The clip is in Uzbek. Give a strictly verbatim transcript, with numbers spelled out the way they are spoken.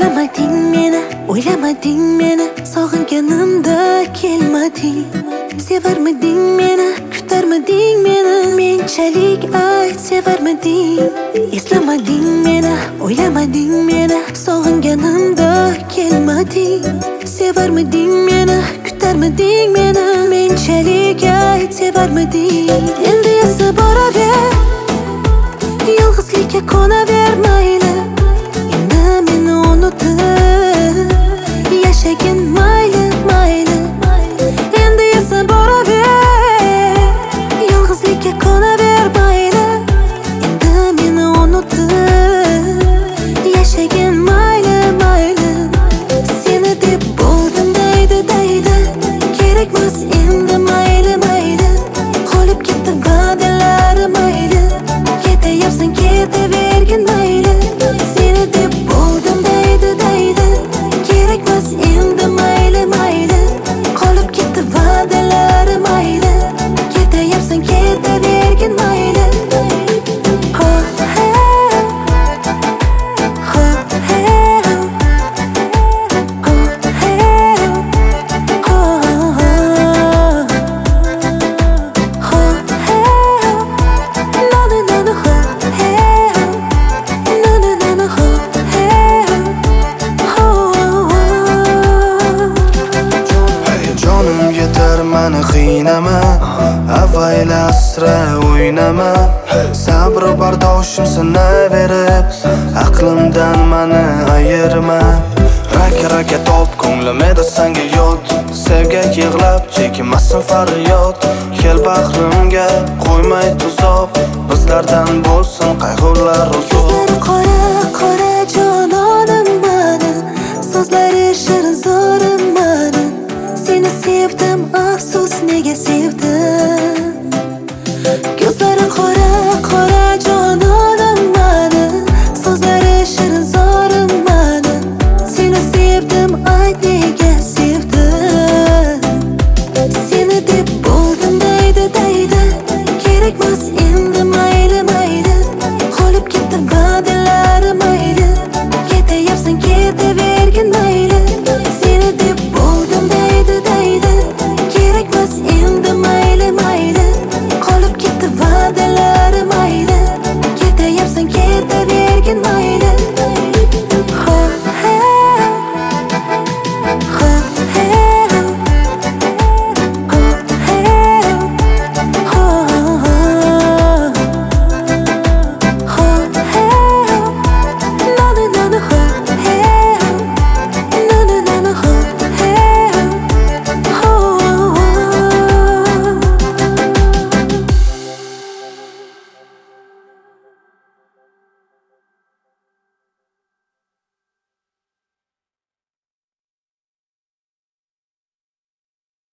Eslamading meni, o'ylamading meni, sog'inganimda kelmading. Sevarmiding meni, kutarmiding meni, menchalik ayt sevarmiding. Eslamading meni, o'ylamading meni, sog'inganimda kelmading. Sevarmiding meni, kutarmiding meni, menchalik ayt sevarmiding. Endi esa boraver, yolg'izlikka qo'naver mayli. Endi meni unutib yashagin mayli, mayli. Endi esa boraver, yolg'izlikka qo'naver mayli. Endi meni unutib yashagin mayli, mayli. Seni deb bo'ldim deydi, deydi, kerakmas endi mayli, mayli. Qolib ketdi va'dalari mayli, ketayapsan ketavergin mayli. Seni deb bo'ldim deydi, deydi, kerakmas endi mayli, mayli. Qolib ketdi va'dalari mayli, ketayapsan ketavergin mayli. Ho hey, ho hey, ho hey, ho ho hey, no no no no ho hey, no no no no ho hey, ho. Jonim yetar mani qiynama, avayla asra o'ynama. Sabr bardoshim sinaverib, aqlimdan mani ayirma. Raka raka top ko'nglim edi senga yot, sevgak yig'lab chekmasin faryod. Kel bag'rimga qo'ymay tuzoq, bizlardan bo'lsin qayg'ular uzoq. Ko'zlari qora qora jononim mani, so'zlari shirin zo'rim mani. Seni sevdim afsus nega sen